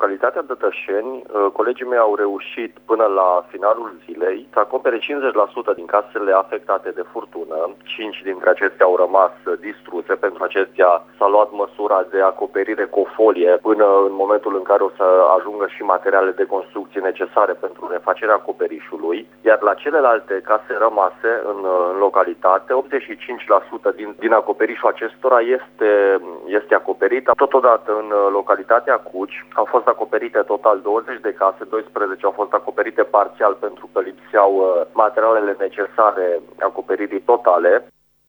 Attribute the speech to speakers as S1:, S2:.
S1: localitatea Dătășeni, colegii mei au reușit până la finalul zilei să acopere 50% din casele afectate de furtună. 5 dintre acestea au rămas distruse. Pentru acestea s-a luat măsura de acoperire cu o folie până în momentul în care o să ajungă și materiale de construcție necesare pentru refacerea acoperișului. Iar la celelalte case rămase în localitate, 85% din acoperișul acestora este acoperit. Totodată în localitatea Cuci au fost acoperite total 20 de case, 12 au fost acoperite parțial pentru că lipseau materialele necesare acoperirii totale.